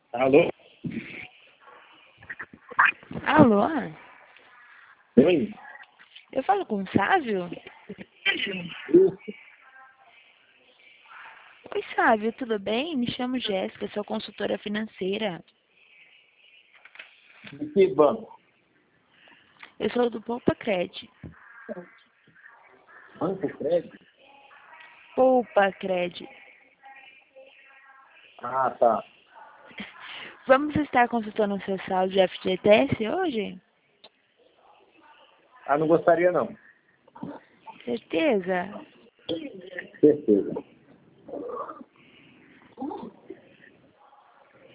Alô? Alô? Oi? Eu falo com o Sávio? Isso. Oi, Sávio, tudo bem? Me chamo Jéssica, sou consultora financeira. De que banco? Eu sou do Poupa Cred. Banco Crédito? Poupa Cred. Ah, tá. Vamos estar consultando o seu saldo de FGTS hoje? Ah, não gostaria não. Certeza? Certeza.